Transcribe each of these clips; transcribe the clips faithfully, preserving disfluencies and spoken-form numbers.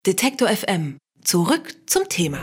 Detektor F M. Zurück zum Thema.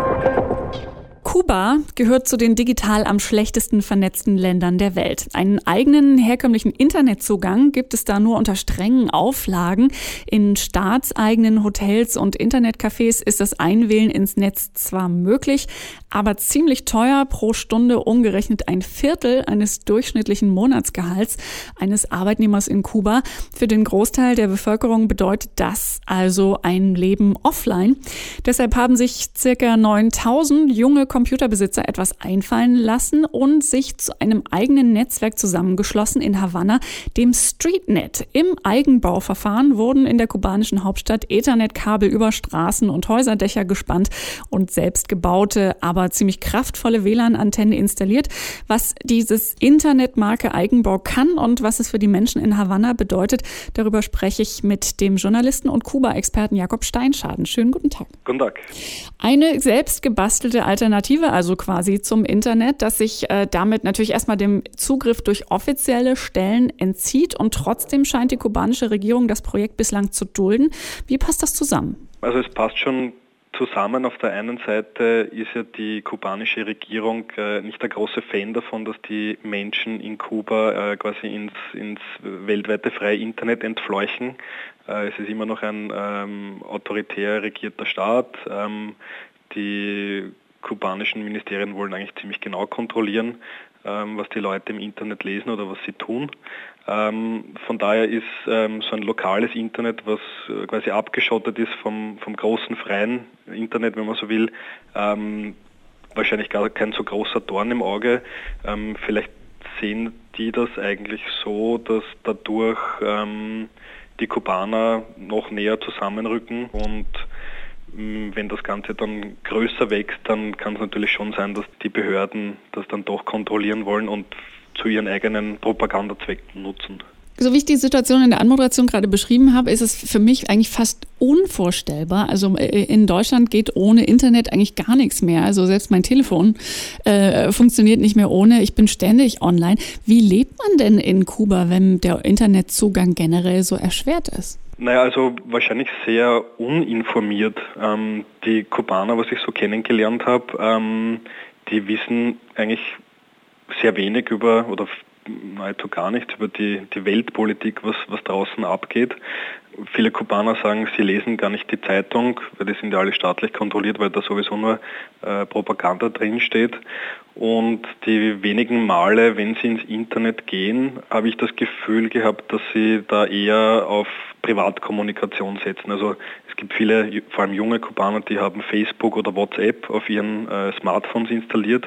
Kuba gehört zu den digital am schlechtesten vernetzten Ländern der Welt. Einen eigenen herkömmlichen Internetzugang gibt es da nur unter strengen Auflagen. In staatseigenen Hotels und Internetcafés ist das Einwählen ins Netz zwar möglich, aber ziemlich teuer, pro Stunde umgerechnet ein Viertel eines durchschnittlichen Monatsgehalts eines Arbeitnehmers in Kuba. Für den Großteil der Bevölkerung bedeutet das also ein Leben offline. Deshalb haben sich circa neuntausend junge Computerbesitzer etwas einfallen lassen und sich zu einem eigenen Netzwerk zusammengeschlossen in Havanna, dem StreetNet. Im Eigenbauverfahren wurden in der kubanischen Hauptstadt Ethernetkabel über Straßen und Häuserdächer gespannt und selbstgebaute, aber ziemlich kraftvolle W L A N-Antennen installiert. Was dieses Internetmarke Eigenbau kann und was es für die Menschen in Havanna bedeutet, darüber spreche ich mit dem Journalisten und Kuba-Experten Jakob Steinschaden. Schönen guten Tag. Guten Tag. Eine selbst gebastelte Alternative, also quasi zum Internet, das sich äh, damit natürlich erstmal dem Zugriff durch offizielle Stellen entzieht, und trotzdem scheint die kubanische Regierung das Projekt bislang zu dulden. Wie passt das zusammen? Also es passt schon zusammen. Auf der einen Seite ist ja die kubanische Regierung äh, nicht der große Fan davon, dass die Menschen in Kuba äh, quasi ins, ins weltweite freie Internet entfleuchen. Äh, es ist immer noch ein ähm, autoritär regierter Staat. Ähm, die kubanischen Ministerien wollen eigentlich ziemlich genau kontrollieren, ähm, was die Leute im Internet lesen oder was sie tun. Ähm, von daher ist ähm, so ein lokales Internet, was äh, quasi abgeschottet ist vom, vom großen freien Internet, wenn man so will, ähm, wahrscheinlich gar kein so großer Dorn im Auge. Ähm, vielleicht sehen die das eigentlich so, dass dadurch ähm, die Kubaner noch näher zusammenrücken, und wenn das Ganze dann größer wächst, dann kann es natürlich schon sein, dass die Behörden das dann doch kontrollieren wollen und zu ihren eigenen Propagandazwecken nutzen. So wie ich die Situation in der Anmoderation gerade beschrieben habe, ist es für mich eigentlich fast unvorstellbar. Also in Deutschland geht ohne Internet eigentlich gar nichts mehr. Also selbst mein Telefon äh, funktioniert nicht mehr ohne. Ich bin ständig online. Wie lebt man denn in Kuba, wenn der Internetzugang generell so erschwert ist? Naja, also wahrscheinlich sehr uninformiert. Ähm, die Kubaner, was ich so kennengelernt habe, ähm, die wissen eigentlich sehr wenig über, oder nahezu gar nichts über die, die Weltpolitik, was, was draußen abgeht. Viele Kubaner sagen, sie lesen gar nicht die Zeitung, weil die sind ja alle staatlich kontrolliert, weil da sowieso nur äh, Propaganda drinsteht. Und die wenigen Male, wenn sie ins Internet gehen, habe ich das Gefühl gehabt, dass sie da eher auf Privatkommunikation setzen. Also es gibt viele, vor allem junge Kubaner, die haben Facebook oder WhatsApp auf ihren äh, Smartphones installiert,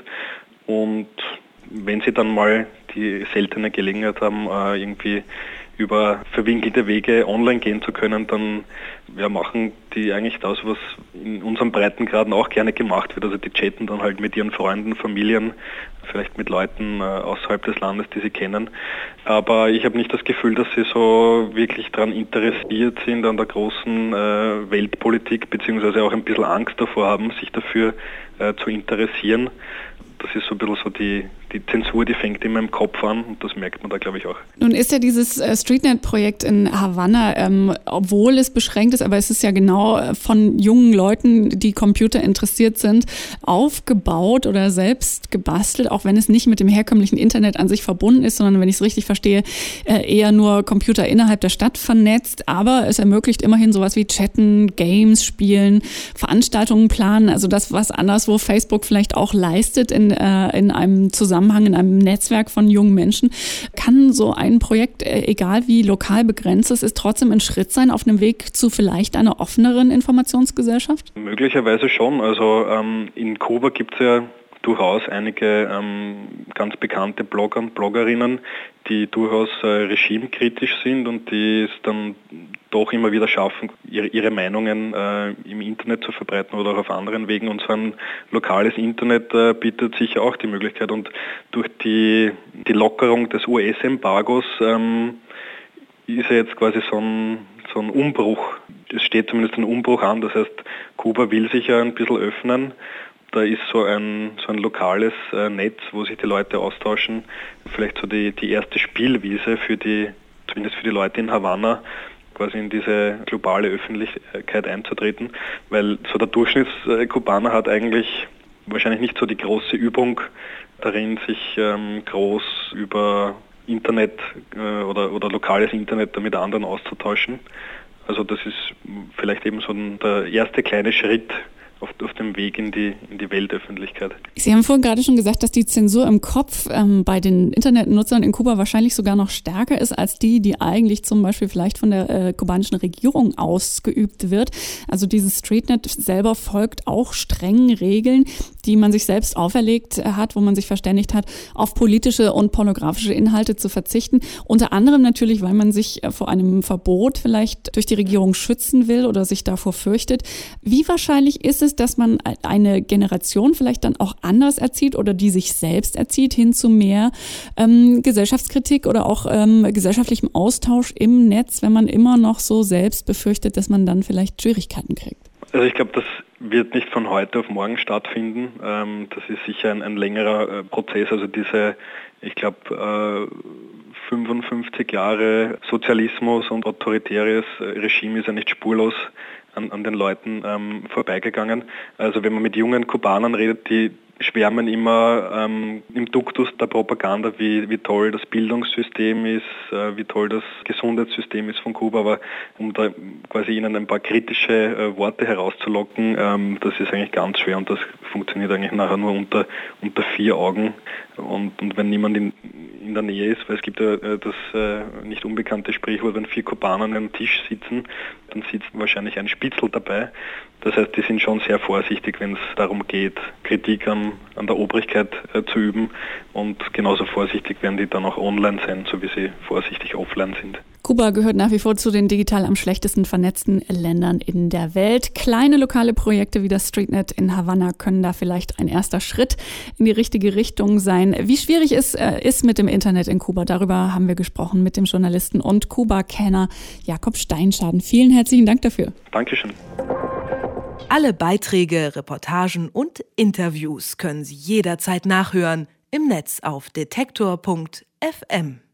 und wenn sie dann mal die seltene Gelegenheit haben, äh, irgendwie über verwinkelte Wege online gehen zu können, dann ja, machen die eigentlich das, was in unseren Breitengraden auch gerne gemacht wird. Also die chatten dann halt mit ihren Freunden, Familien, vielleicht mit Leuten äh, außerhalb des Landes, die sie kennen. Aber ich habe nicht das Gefühl, dass sie so wirklich daran interessiert sind an der großen äh, Weltpolitik, beziehungsweise auch ein bisschen Angst davor haben, sich dafür äh, zu interessieren. Das ist so ein bisschen so die, die Zensur, die fängt immer im Kopf an, und das merkt man da, glaube ich, auch. Nun ist ja dieses äh, StreetNet-Projekt in Havanna, ähm, obwohl es beschränkt ist, aber es ist ja genau von jungen Leuten, die Computer interessiert sind, aufgebaut oder selbst gebastelt, auch wenn es nicht mit dem herkömmlichen Internet an sich verbunden ist, sondern, wenn ich es richtig verstehe, äh, eher nur Computer innerhalb der Stadt vernetzt. Aber es ermöglicht immerhin sowas wie Chatten, Games spielen, Veranstaltungen planen, also das, was anderswo Facebook vielleicht auch leistet in in einem Zusammenhang, in einem Netzwerk von jungen Menschen. Kann so ein Projekt, egal wie lokal begrenzt es ist, trotzdem ein Schritt sein auf einem Weg zu vielleicht einer offeneren Informationsgesellschaft? Möglicherweise schon. Also ähm, in Kuba gibt es ja durchaus einige ähm, ganz bekannte Blogger und Bloggerinnen, die durchaus äh, regimekritisch sind und die es dann doch immer wieder schaffen, ihre, ihre Meinungen äh, im Internet zu verbreiten oder auch auf anderen Wegen. Und so ein lokales Internet äh, bietet sicher auch die Möglichkeit. Und durch die, die Lockerung des U S-Embargos ähm, ist ja jetzt quasi so ein, so ein Umbruch. Es steht zumindest ein Umbruch an. Das heißt, Kuba will sich ja ein bisschen öffnen. Da ist so ein, so ein lokales äh, Netz, wo sich die Leute austauschen. Vielleicht so die, die erste Spielwiese für die, zumindest für die Leute in Havanna. quasi in diese globale Öffentlichkeit einzutreten, weil so der Durchschnittskubaner hat eigentlich wahrscheinlich nicht so die große Übung darin, sich ähm, groß über Internet äh, oder, oder lokales Internet mit anderen auszutauschen. Also das ist vielleicht eben so der erste kleine Schritt auf, auf dem Weg in die, in die Weltöffentlichkeit. Sie haben vorhin gerade schon gesagt, dass die Zensur im Kopf ähm, bei den Internetnutzern in Kuba wahrscheinlich sogar noch stärker ist als die, die eigentlich zum Beispiel vielleicht von der äh, kubanischen Regierung ausgeübt wird. Also dieses Streetnet selber folgt auch strengen Regeln, die man sich selbst auferlegt hat, wo man sich verständigt hat, auf politische und pornografische Inhalte zu verzichten. Unter anderem natürlich, weil man sich vor einem Verbot vielleicht durch die Regierung schützen will oder sich davor fürchtet. Wie wahrscheinlich ist es, dass man eine Generation vielleicht dann auch anders erzieht oder die sich selbst erzieht hin zu mehr ähm, Gesellschaftskritik oder auch ähm, gesellschaftlichem Austausch im Netz, wenn man immer noch so selbst befürchtet, dass man dann vielleicht Schwierigkeiten kriegt? Also ich glaube, das wird nicht von heute auf morgen stattfinden. Ähm, das ist sicher ein, ein längerer äh, Prozess. Also diese, ich glaube, äh, fünfundfünfzig Jahre Sozialismus und autoritäres äh, Regime ist ja nicht spurlos an, an den Leuten ähm, vorbeigegangen. Also wenn man mit jungen Kubanern redet, die schwärmen immer ähm, im Duktus der Propaganda, wie, wie toll das Bildungssystem ist, äh, wie toll das Gesundheitssystem ist von Kuba, aber um da quasi ihnen ein paar kritische äh, Worte herauszulocken, ähm, das ist eigentlich ganz schwer und das funktioniert eigentlich nachher nur unter, unter vier Augen und, und wenn niemand in, in der Nähe ist, weil es gibt ja äh, das äh, nicht unbekannte Sprichwort, wenn vier Kubaner an einem Tisch sitzen, dann sitzt wahrscheinlich ein Spitzel dabei. Das heißt, die sind schon sehr vorsichtig, wenn es darum geht, Kritik an, an der Obrigkeit äh, zu üben und genauso vorsichtig werden die dann auch online sein, so wie sie vorsichtig offline sind. Kuba gehört nach wie vor zu den digital am schlechtesten vernetzten Ländern in der Welt. Kleine lokale Projekte wie das Streetnet in Havanna können da vielleicht ein erster Schritt in die richtige Richtung sein. Wie schwierig es äh, ist mit dem Internet in Kuba, darüber haben wir gesprochen mit dem Journalisten und Kuba-Kenner Jakob Steinschaden. Vielen herzlichen Dank dafür. Dankeschön. Alle Beiträge, Reportagen und Interviews können Sie jederzeit nachhören im Netz auf detektor punkt f m.